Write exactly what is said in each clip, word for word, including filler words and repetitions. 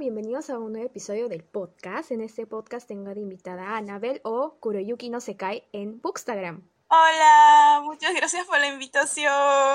bienvenidos a un nuevo episodio del podcast. En este podcast tengo de invitada a Anabel o Kuroyuki no Sekai en Bookstagram. Hola, muchas gracias por la invitación.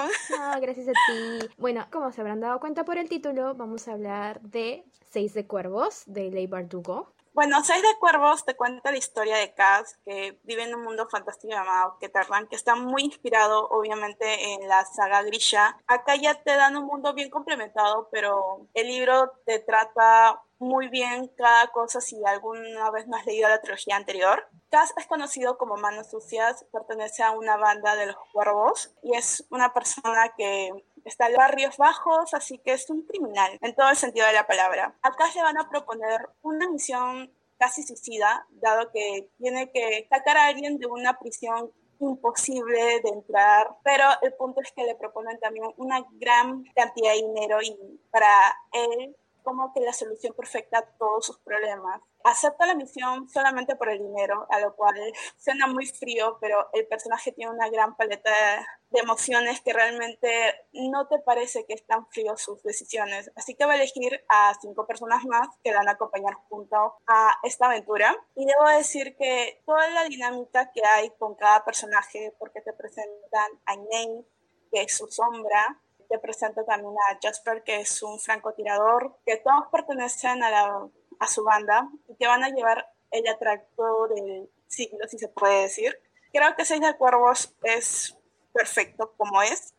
No, gracias a ti. Bueno, como se habrán dado cuenta por el título, vamos a hablar de Seis de Cuervos, de Leigh Bardugo. Bueno, Seis de Cuervos te cuenta la historia de Kaz, que vive en un mundo fantástico llamado Keterran, que está muy inspirado, obviamente, en la saga Grisha. Acá ya te dan un mundo bien complementado, pero el libro te trata muy bien cada cosa si alguna vez no has leído la trilogía anterior. Kaz es conocido como Manos Sucias, pertenece a una banda de los cuervos y es una persona que está en barrios bajos, así que es un criminal en todo el sentido de la palabra. Acá le van a proponer una misión casi suicida, dado que tiene que sacar a alguien de una prisión imposible de entrar, pero el punto es que le proponen también una gran cantidad de dinero y para él como que la solución perfecta a todos sus problemas. Acepta la misión solamente por el dinero, a lo cual suena muy frío, pero el personaje tiene una gran paleta de, de emociones que realmente no te parece que están fríos sus decisiones. Así que va a elegir a cinco personas más que la van a acompañar junto a esta aventura. Y debo decir que toda la dinámica que hay con cada personaje, porque te presentan a Nate, que es su sombra, te presenta también a Jasper, que es un francotirador, que todos pertenecen a, la, a su banda y que van a llevar el atracto del siglo, si se puede decir. Creo que Seis de Cuervos es perfecto como es.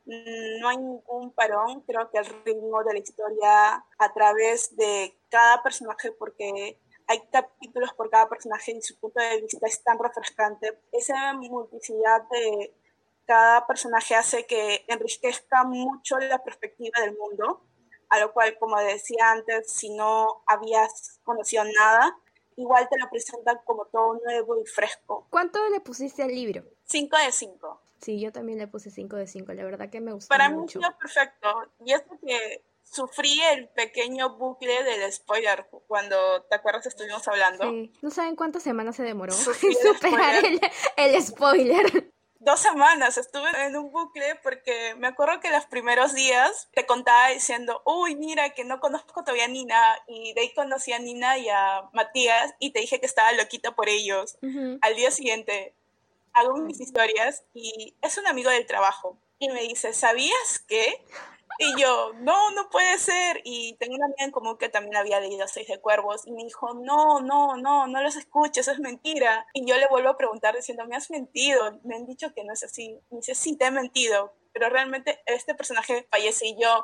No hay ningún parón. Creo que el ritmo de la historia a través de cada personaje, porque hay capítulos por cada personaje y su punto de vista es tan refrescante. Esa multiplicidad de cada personaje hace que enriquezca mucho la perspectiva del mundo, a lo cual, como decía antes, si no habías conocido nada, igual te lo presentan como todo nuevo y fresco. ¿Cuánto le pusiste al libro? cinco de cinco. Sí, yo también le puse cinco de cinco, la verdad que me gustó Para mucho. mí fue perfecto, y es porque sufrí el pequeño bucle del spoiler cuando, ¿te acuerdas? Estuvimos hablando. Sí, ¿no saben cuántas semanas se demoró Sufrí en el superar spoiler. el, el spoiler? Dos semanas estuve en un bucle porque me acuerdo que los primeros días te contaba diciendo, uy, mira, que no conozco todavía a Nina, y de ahí conocí a Nina y a Matías y te dije que estaba loquita por ellos. Uh-huh. Al día siguiente hago mis historias y es un amigo del trabajo y me dice, ¿sabías qué? Y yo, no, no puede ser. Y tengo una amiga en común que también había leído Seis de Cuervos y me dijo, no, no, no, no los escuches, eso es mentira. Y yo le vuelvo a preguntar diciendo, me has mentido, me han dicho que no es así. Y me dice, sí, te he mentido, pero realmente este personaje fallece. Y yo,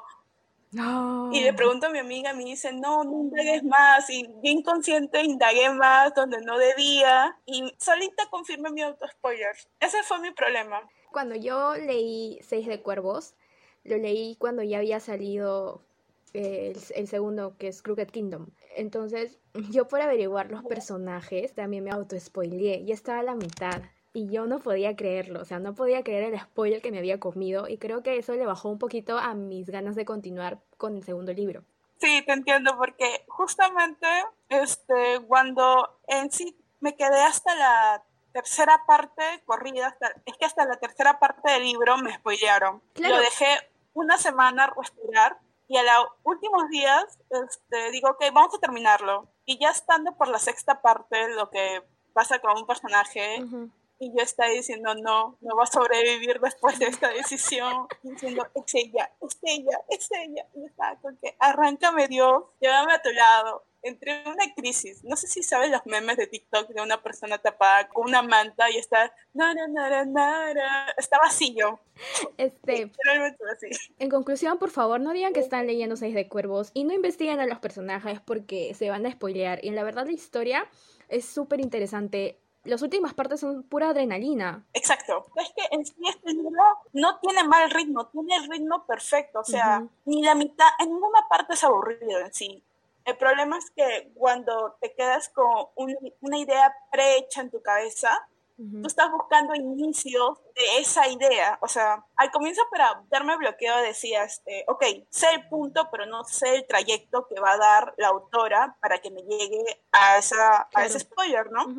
no. Y le pregunto a mi amiga, me dice, no, no indagues más. Y bien consciente indagué más donde no debía. Y solita confirmé mi auto-spoiler. Ese fue mi problema. Cuando yo leí Seis de Cuervos, lo leí cuando ya había salido eh, el, el segundo, que es Crooked Kingdom. Entonces, yo por averiguar los personajes, también me auto-spoileé. Ya estaba a la mitad. Y yo no podía creerlo, o sea, no podía creer el spoiler que me había comido. Y creo que eso le bajó un poquito a mis ganas de continuar con el segundo libro. Sí, te entiendo, porque justamente este, cuando en sí me quedé hasta la tercera parte corrida, hasta, es que hasta la tercera parte del libro me spoilearon. Claro. Lo dejé una semana respirar y a los últimos días este, digo, ok, vamos a terminarlo. Y ya estando por la sexta parte, lo que pasa con un personaje, uh-huh. Y yo estaba diciendo, no, no va a sobrevivir después de esta decisión. Y diciendo, es ella, es ella, es ella. Y yo estaba con que, arráncame Dios, llévame a tu lado. Entré en una crisis. No sé si sabes los memes de TikTok de una persona tapada con una manta y está, nara, nara, nara. Está vacío. Este, realmente así. En conclusión, por favor, no digan que están leyendo Seis de Cuervos y no investiguen a los personajes porque se van a spoilear. Y en la verdad la historia es súper interesante. Las últimas partes son pura adrenalina. Exacto. Es que en sí este libro no tiene mal ritmo, tiene el ritmo perfecto. O sea, uh-huh. ni la mitad, en ninguna parte es aburrido en sí. El problema es que cuando te quedas con un, una idea prehecha en tu cabeza, uh-huh. tú estás buscando inicios de esa idea. O sea, al comienzo para darme bloqueo decía, este, ok, sé el punto, pero no sé el trayecto que va a dar la autora para que me llegue a, esa, claro. a ese spoiler, ¿no? Uh-huh.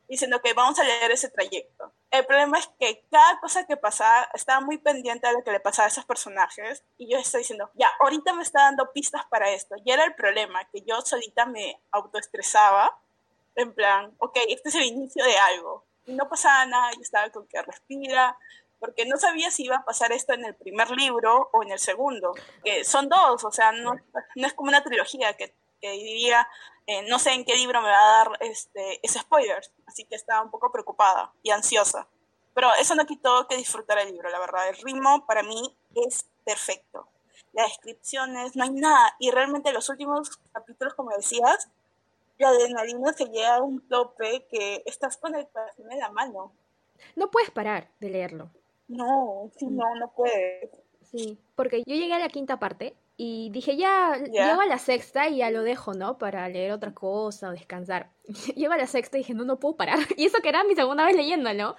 diciendo que vamos a leer ese trayecto. El problema es que cada cosa que pasaba, estaba muy pendiente de lo que le pasaba a esos personajes, y yo estoy diciendo, ya, ahorita me está dando pistas para esto. Y era el problema, que yo solita me autoestresaba, en plan, ok, este es el inicio de algo. Y no pasaba nada, yo estaba con que respira, porque no sabía si iba a pasar esto en el primer libro o en el segundo, que son dos, o sea, no, no es como una trilogía que, que diría, eh, no sé en qué libro me va a dar este, ese spoiler, así que estaba un poco preocupada y ansiosa. Pero eso no quitó que disfrutara el libro, la verdad. El ritmo para mí es perfecto. Las descripciones, no hay nada. Y realmente los últimos capítulos, como decías, la adrenalina se llega a un tope que estás con el corazón en la mano. No puedes parar de leerlo. No, sí, Mm. no, no puedes. Sí, porque yo llegué a la quinta parte y dije, ya, ¿Ya? llego a la sexta y ya lo dejo, ¿no? Para leer otra cosa o descansar. Llego a la sexta y dije, no, no puedo parar. Y eso que era mi segunda vez leyéndolo.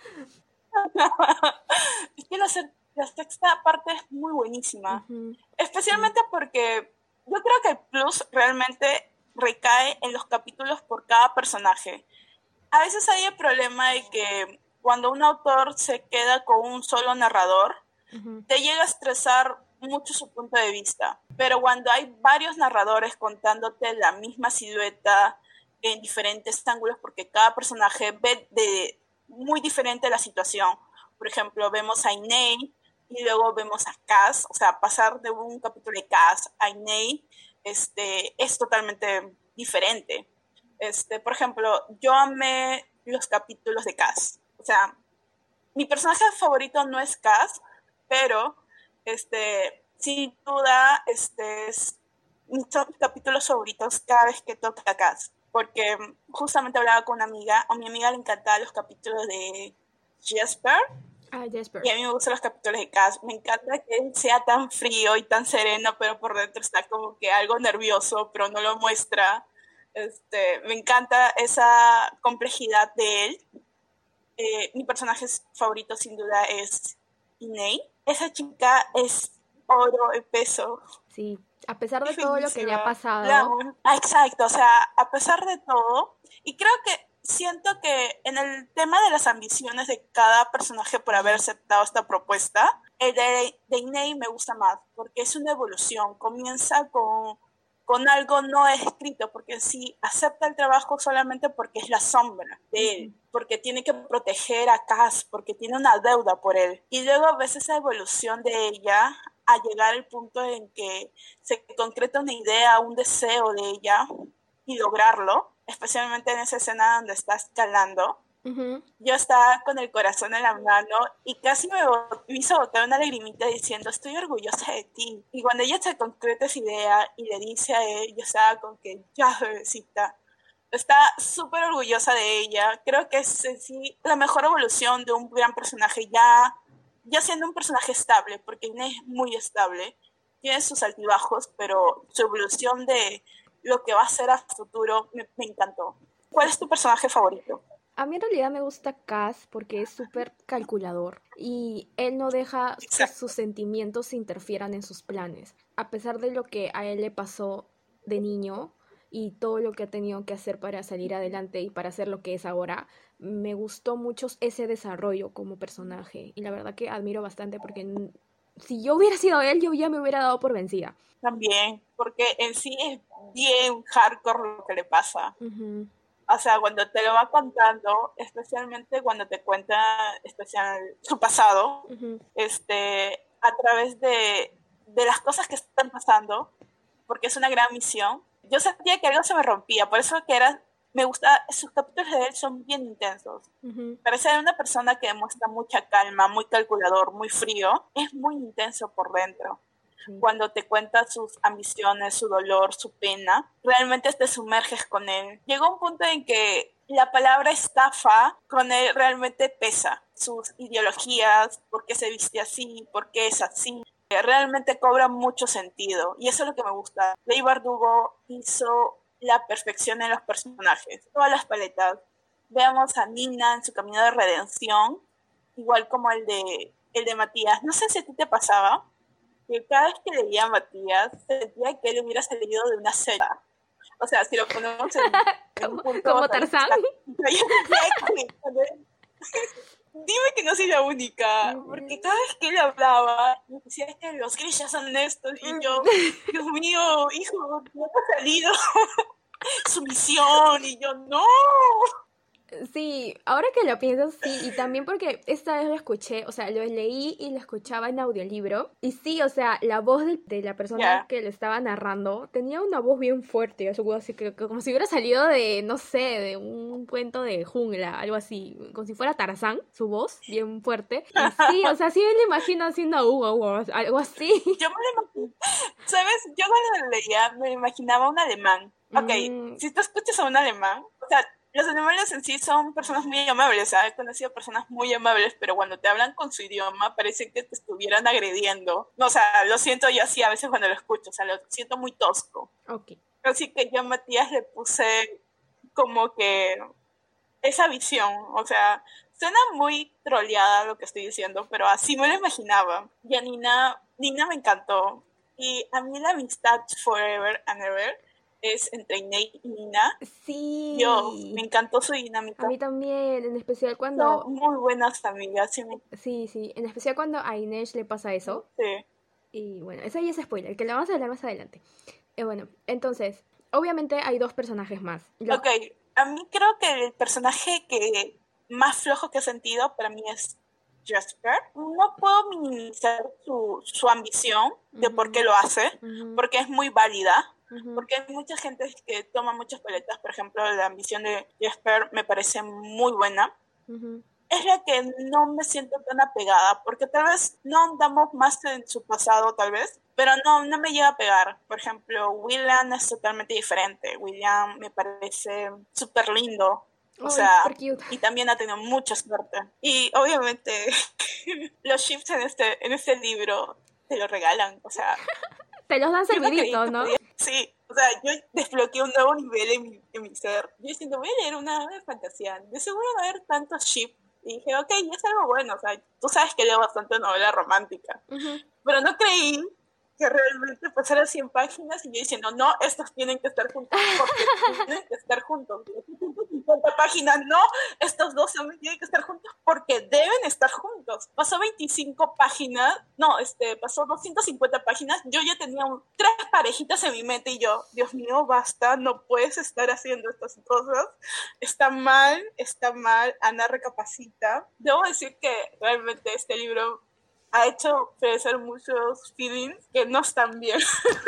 Es que la, se- la sexta parte es muy buenísima. Ujú, sí. Especialmente porque yo creo que el plus realmente recae en los capítulos por cada personaje. A veces hay el problema de que cuando un autor se queda con un solo narrador, Ujú, te llega a estresar mucho su punto de vista. Pero cuando hay varios narradores contándote la misma silueta en diferentes ángulos, porque cada personaje ve de muy diferente la situación. Por ejemplo, vemos a Iney y luego vemos a Cass, o sea, pasar de un capítulo de Cass a Iney este, es totalmente diferente. Este, por ejemplo, yo amé los capítulos de Cass. O sea, mi personaje favorito no es Cass, pero este, sin duda este, es mis capítulos favoritos cada vez que toca Cass. Porque justamente hablaba con una amiga, a mi amiga le encantaban los capítulos de Jesper, ah, Jesper. y a mí me gustan los capítulos de Cass. Me encanta que él sea tan frío y tan sereno, pero por dentro está como que algo nervioso, pero no lo muestra. Este, me encanta esa complejidad de él. Eh, mi personaje favorito sin duda es Iney. Esa chica es oro en peso. Sí, a pesar de Es todo lo que le ha bellísima. La pasado. amo. Ah, exacto, o sea, a pesar de todo, y creo que siento que en el tema de las ambiciones de cada personaje por haber aceptado esta propuesta, el de, de Iney me gusta más, porque es una evolución. Comienza con, con algo no escrito, porque sí acepta el trabajo solamente porque es la sombra de Ujú, él, porque tiene que proteger a Cass, porque tiene una deuda por él. Y luego ves esa evolución de ella a llegar al punto en que se concreta una idea, un deseo de ella y lograrlo, especialmente en esa escena donde está escalando. ujú. Yo estaba con el corazón en la mano y casi me, me hizo botar una lagrimita diciendo, estoy orgullosa de ti. Y cuando ella se concreta esa idea y le dice a él, yo estaba con que, ya, bebecita, está súper orgullosa de ella. Creo que es en sí la mejor evolución de un gran personaje, ya, ya siendo un personaje estable, porque Inés es muy estable, tiene sus altibajos, pero su evolución de lo que va a ser a futuro me, me encantó. ¿Cuál es tu personaje favorito? A mí en realidad me gusta Cass porque es súper calculador y él no deja que sus Exacto. sentimientos se interfieran en sus planes. A pesar de lo que a él le pasó de niño y todo lo que ha tenido que hacer para salir adelante y para ser lo que es ahora, me gustó mucho ese desarrollo como personaje y la verdad que admiro bastante porque n- si yo hubiera sido él, yo ya me hubiera dado por vencida. También, porque en sí es bien hardcore lo que le pasa. Ujú, O sea, cuando te lo va contando, especialmente cuando te cuenta especial, su pasado, ujú. este, a través de, de las cosas que están pasando, porque es una gran misión, yo sentía que algo se me rompía, por eso que era, me gusta, sus capítulos de él son bien intensos. Ujú, Parece una persona que demuestra mucha calma, muy calculador, muy frío, es muy intenso por dentro. sí. Cuando te cuenta sus ambiciones, su dolor, su pena, realmente te sumerges con él. Llegó un punto en que la palabra estafa con él realmente pesa. Sus ideologías, por qué se viste así, por qué es así, realmente cobra mucho sentido. Y eso es lo que me gusta. Leigh Bardugo hizo la perfección en los personajes, todas las paletas. Veamos a Nina en su camino de redención, igual como el de, el de Matías. No sé si a ti te pasaba, que cada vez que leía a Matías sentía que él hubiera salido de una celda. O sea, si lo ponemos en, en un como, punto... como Tarzán. Dime que no soy la única, porque cada vez que él hablaba, me decía que los grillas son estos, y yo, Dios mío, hijo, no ha salido su misión, y yo, no. Sí, ahora que lo pienso, sí, y también porque esta vez lo escuché, o sea, lo leí y lo escuchaba en audiolibro, y sí, o sea, la voz de, de la persona Yeah. que lo estaba narrando tenía una voz bien fuerte, así, así que, que como si hubiera salido de, no sé, de un cuento de jungla, algo así, como si fuera Tarzán, su voz, bien fuerte, y sí, o sea, sí me lo imagino haciendo uh, uh, uh, algo así. Yo me lo imagino, ¿sabes? Yo cuando lo leía me imaginaba un alemán. Ok, Mm, si tú escuchas a un alemán, o sea, los alemanes en sí son personas muy amables, ¿sabes? He conocido personas muy amables, pero cuando te hablan con su idioma parece que te estuvieran agrediendo. No, o sea, lo siento yo así a veces cuando lo escucho, o sea, lo siento muy tosco. ok. Así que yo a Matías le puse como que esa visión, o sea, suena muy troleada lo que estoy diciendo, pero así me lo imaginaba. Y a Nina, Nina me encantó. Y a mí la amistad forever and ever es entre Nate y Nina. Dios, me Sí, encantó su a dinámica. mí también, en especial Son cuando, muy buenas amigas, sí, me... sí, sí, en especial cuando a Inés le pasa eso. sí. Y bueno, eso ya es spoiler, que lo vamos a hablar más adelante. Eh, bueno, entonces, obviamente hay dos personajes más. Lo- Ok, a mí creo que el personaje que más flojo que he sentido para mí es Jasper. No puedo minimizar su, su ambición de por qué Ujú, lo hace, ujú, porque es muy válida, ujú, porque hay mucha gente que toma muchas paletas, por ejemplo, la ambición de Jasper me parece muy buena. ujú. Es la que no me siento tan apegada, porque tal vez no andamos más en su pasado, tal vez, pero no, no me llega a pegar. Por ejemplo, William es totalmente diferente. William me parece súper lindo, o Ay, súper sea, cute. y también ha tenido mucha suerte. Y obviamente los ships en este, en este libro te lo regalan, o sea, Te los dan yo no creí serviditos, que ¿no? podía... Sí, o sea, yo desbloqueé un nuevo nivel en mi, en mi ser. Yo diciendo, voy a leer una de fantasía. De seguro va a haber tantos ships. Y dije, ok, es algo bueno. O sea, tú sabes que leo bastante novela romántica. Ujú. Pero no creí que realmente pasara cien páginas y yo diciendo, no, estos tienen que estar juntos porque tienen que estar juntos. ciento cincuenta páginas, no, estos dos también tienen que estar juntos porque deben estar juntos. Pasó veinticinco páginas, no, este, pasó doscientas cincuenta páginas, yo ya tenía un, tres parejitas en mi mente y yo, Dios mío, basta, no puedes estar haciendo estas cosas. Está mal, está mal, Ana recapacita. Debo decir que realmente este libro ha hecho crecer muchos feelings que no están bien.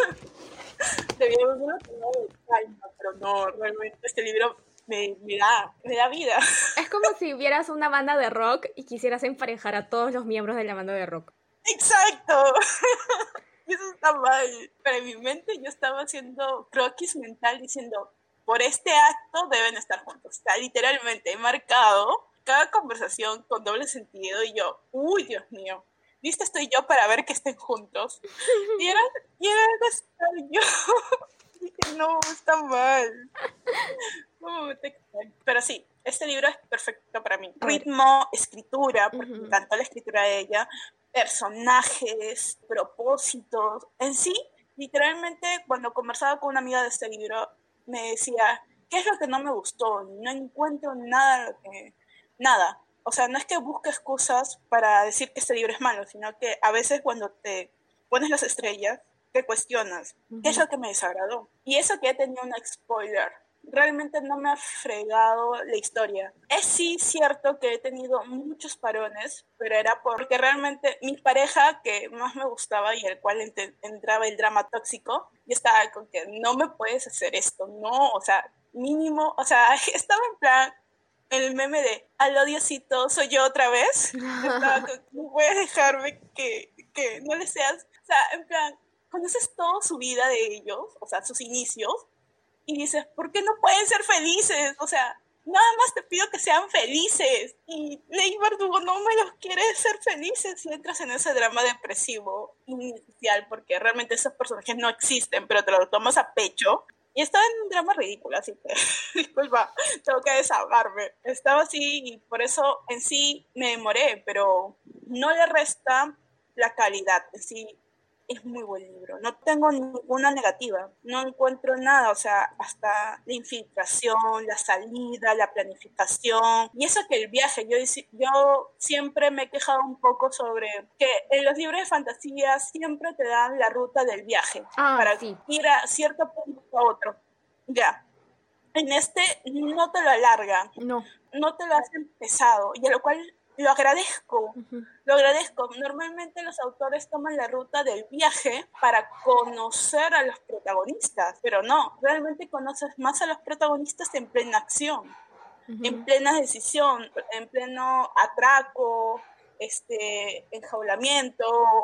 Debíamos haberlo tomado de calma, pero no, realmente este libro me, me, da, me da vida. Es como si vieras una banda de rock y quisieras emparejar a todos los miembros de la banda de rock. ¡Exacto! Eso está mal. Pero en mi mente yo estaba haciendo croquis mental diciendo, por este acto deben estar juntos. O sea, literalmente he marcado cada conversación con doble sentido y yo, uy, Dios mío, ¿viste? Estoy yo para ver que estén juntos. Y era, y era estar yo. Dije, no, está mal. No, te... Pero sí, este libro es perfecto para mí. A ver. Ritmo, escritura, porque me Ujú. encantó la escritura de ella, personajes, propósitos. En sí, literalmente, cuando conversaba con una amiga de este libro, me decía, ¿qué es lo que no me gustó? No encuentro nada, lo que... nada. O sea, no es que busque excusas para decir que este libro es malo, sino que a veces cuando te pones las estrellas, te cuestionas, ¿qué es Ujú. lo que me desagradó? Y eso que he tenido un spoiler, realmente no me ha fregado la historia. Es sí cierto que he tenido muchos parones, pero era porque realmente mi pareja que más me gustaba y el cual ent- entraba el drama tóxico, y estaba con que no me puedes hacer esto, no, o sea, mínimo, o sea, estaba en plan el meme de al Diosito, soy yo otra vez. Estaba con, no puedes dejarme que, que no le seas, o sea, en plan, conoces toda su vida de ellos, o sea, sus inicios, y dices, ¿por qué no pueden ser felices? O sea, nada más te pido que sean felices. Y Ley Verdugo no me los quiere ser felices y entras en ese drama depresivo inicial, porque realmente esos personajes no existen, pero te lo tomas a pecho. Y estaba en un drama ridículo, así que, disculpa, tengo que desahogarme. Estaba así y por eso en sí me demoré, pero no le resta la calidad. En sí, es muy buen libro. No tengo ninguna negativa. No encuentro nada. O sea, hasta la infiltración, la salida, la planificación. Y eso que el viaje. Yo, yo siempre me he quejado un poco sobre que en los libros de fantasía siempre te dan la ruta del viaje. Ah, para sí. ir a cierto punto a otro. Ya. En este no te lo alargan. No. No te lo hacen pesado. Y a lo cual lo agradezco, uh-huh. lo agradezco. Normalmente los autores toman la ruta del viaje para conocer a los protagonistas, pero no, realmente conoces más a los protagonistas en plena acción, uh-huh. en plena decisión, en pleno atraco, este, enjaulamiento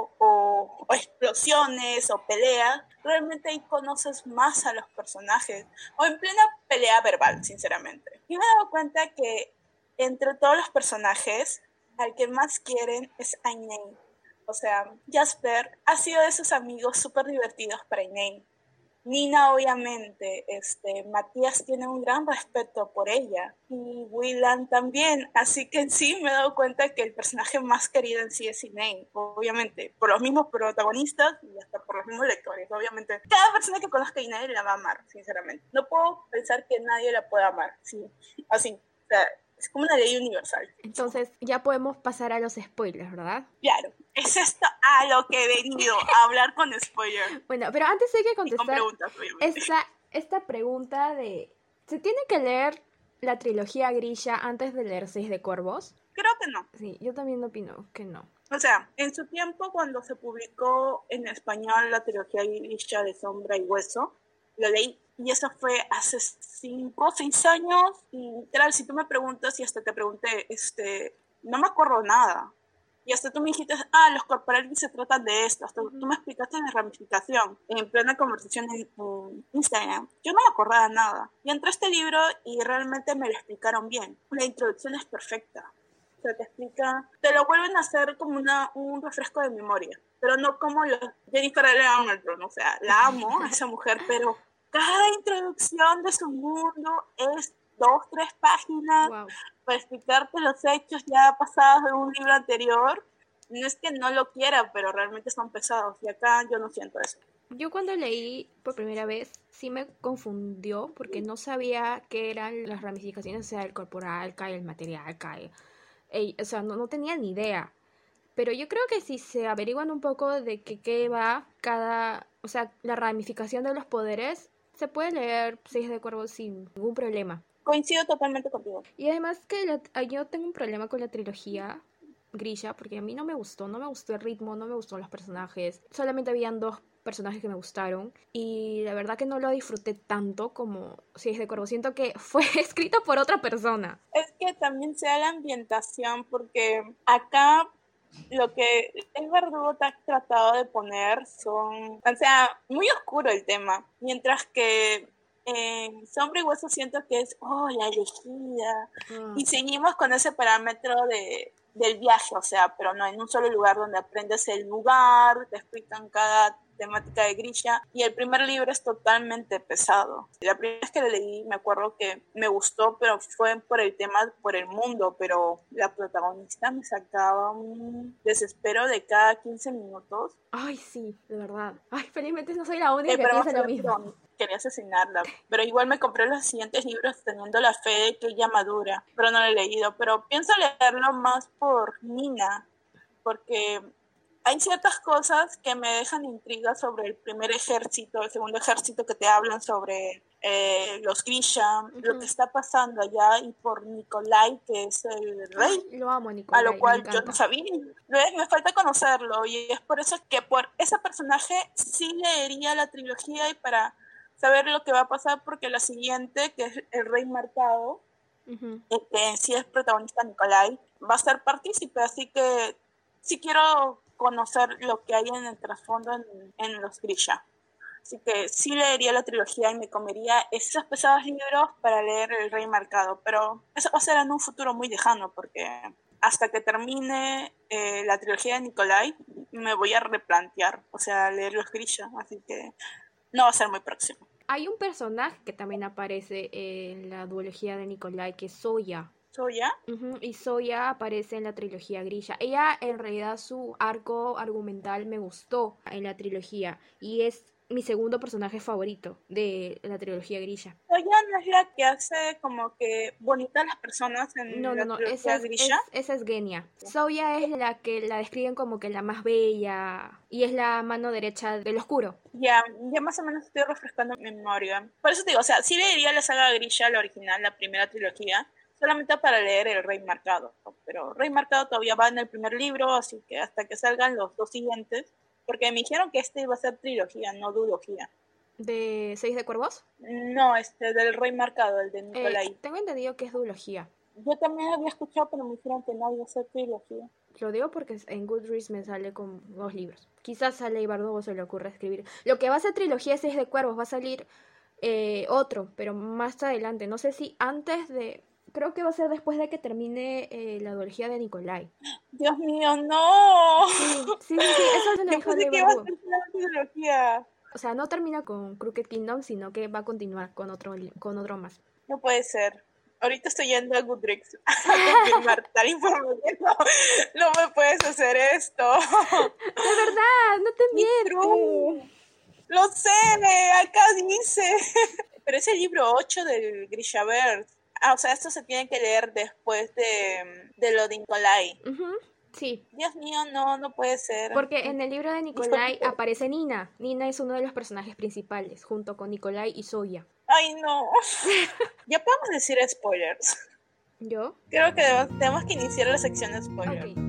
o, o explosiones o peleas. Realmente ahí conoces más a los personajes, o en plena pelea verbal, sinceramente. Y me he dado cuenta que entre todos los personajes, al que más quieren es Ainane. O sea, Jasper ha sido de sus amigos súper divertidos para Ainane. Nina, obviamente, este, Matías tiene un gran respeto por ella. Y Willan también. Así que en sí me he dado cuenta que el personaje más querido en sí es Ainane. Obviamente, por los mismos protagonistas y hasta por los mismos lectores. Obviamente, cada persona que conozca a Ainane la va a amar, sinceramente. No puedo pensar que nadie la pueda amar. Sí, así. O sea, es como una ley universal. Entonces, ya podemos pasar a los spoilers, ¿verdad? Claro. Es esto a lo que he venido, a hablar con spoilers. Bueno, pero antes hay que contestar y con preguntas, obviamente. Esta, esta pregunta de... ¿Se tiene que leer la trilogía Grisha antes de leer Seis de Cuervos? Creo que no. Sí, yo también opino que no. O sea, en su tiempo, cuando se publicó en español la trilogía Grisha de Sombra y Hueso, lo leí. Y eso fue hace cinco o seis años. Y claro, si tú me preguntas, y hasta te pregunté, este, no me acuerdo nada. Y hasta tú me dijiste, ah, los corporales se tratan de esto. Hasta uh-huh. tú me explicaste la ramificación en plena conversación en, en Instagram. Yo no me acordaba nada. Y entré a este libro y realmente me lo explicaron bien. La introducción es perfecta. O sea, te explica, te lo vuelven a hacer como una, un refresco de memoria. Pero no como los Jennifer Aniston, o sea, la amo a esa mujer, pero cada introducción de su mundo es dos, tres páginas wow. para explicarte los hechos ya pasados de un libro anterior. No es que no lo quiera, pero realmente son pesados. Y acá yo no siento eso. Yo cuando leí por primera vez sí me confundió porque no sabía qué eran las ramificaciones, o sea, el corporal, cae el material, cae. Ey, o sea, no, no tenía ni idea. Pero yo creo que si se averiguan un poco de que qué va cada, o sea, la ramificación de los poderes, se puede leer Seis de Cuervos sin ningún problema. Coincido totalmente contigo. Y además que la, yo tengo un problema con la trilogía Grisha, porque a mí no me gustó, no me gustó el ritmo, no me gustó los personajes. Solamente habían dos personajes que me gustaron y la verdad que no lo disfruté tanto como Seis de Cuervos. Siento que fue escrito por otra persona. Es que también sea la ambientación, porque acá lo que el Verdugo te ha tratado de poner son, o sea, muy oscuro el tema, mientras que en Sombra y Hueso siento que es, oh, la elegida, mm. y seguimos con ese parámetro de, del viaje, o sea, pero no en un solo lugar donde aprendes el lugar, te explican cada temática de Grisha, y el primer libro es totalmente pesado. La primera vez que lo leí me acuerdo que me gustó, pero fue por el tema, por el mundo, pero la protagonista me sacaba un desespero de cada quince minutos. Ay, sí, de verdad. Ay, felizmente no soy la única eh, que piensa lo mismo. Quería asesinarla, pero igual me compré los siguientes libros teniendo la fe de que ella madura, pero no lo he leído, pero pienso leerlo más por Nina, porque hay ciertas cosas que me dejan intriga sobre el primer ejército, el segundo ejército, que te hablan sobre eh, los Grisha, uh-huh. lo que está pasando allá, y por Nikolai, que es el rey. Ay, lo amo, Nikolai, a lo cual yo no sabía. Me falta conocerlo, y es por eso que por ese personaje sí leería la trilogía y para saber lo que va a pasar, porque la siguiente, que es el rey marcado, uh-huh. que en sí es protagonista Nikolai, va a ser partícipe, así que sí quiero conocer lo que hay en el trasfondo en, en los Grisha. Así que sí leería la trilogía y me comería esos pesados libros para leer El Rey Marcado, pero eso va a ser en un futuro muy lejano, porque hasta que termine eh, la trilogía de Nikolai me voy a replantear, o sea, leer los Grisha, así que no va a ser muy próximo. Hay un personaje que también aparece en la duología de Nikolai, que es Zoya. ¿Soya? Ujú, y Soya aparece en la trilogía Grisha. Ella, en realidad, su arco argumental me gustó en la trilogía y es mi segundo personaje favorito de la trilogía Grisha. Soya no es la que hace como que bonitas las personas No, en no, la no, esa trilogía es, Grisha. es, esa es Genya. Soya es la que la describen como que la más bella y es la mano derecha del oscuro. Ya, ya más o menos estoy refrescando mi memoria. Por eso te digo, o sea, sí leería la saga Grisha, la original, la primera trilogía, solamente para leer El Rey Marcado. Pero Rey Marcado todavía va en el primer libro, así que hasta que salgan los dos siguientes, porque me dijeron que este iba a ser trilogía, no dudología. ¿De Seis de Cuervos? No, este, del Rey Marcado, el de Eh, Nicolai. tengo entendido que es duología. Yo también había escuchado, pero me dijeron que no iba a ser trilogía. Lo digo porque en Goodreads me sale con dos libros. Quizás a Ley Bardugo se le ocurra escribir. Lo que va a ser trilogía Seis de Cuervos, va a salir eh, otro, pero más adelante. No sé si antes de... Creo que va a ser después de que termine eh, la duología de Nicolai. Dios mío, no. Sí, sí, sí, sí, eso se lo Yo dijo pensé Ley que iba a Bardugo. ser una trilogía. O sea, no termina con Crooked Kingdom, sino que va a continuar con otro, con otro más. No puede ser. Ahorita estoy yendo a Goodreads a confirmar tal información. No, no me puedes hacer esto. De verdad, no te miento. Lo sé, acá dice. Pero es el libro ocho del Grishaverse. Ah, o sea, esto se tiene que leer después de, de lo de Nicolai. Uh-huh, sí. Dios mío, no, no puede ser. Porque en el libro de Nicolai aparece Nina. Nina es uno de los personajes principales, junto con Nicolai y Soya. Ay, no. Ya podemos decir spoilers. ¿Yo? Creo que debemos, tenemos que iniciar la sección de spoilers. Ok.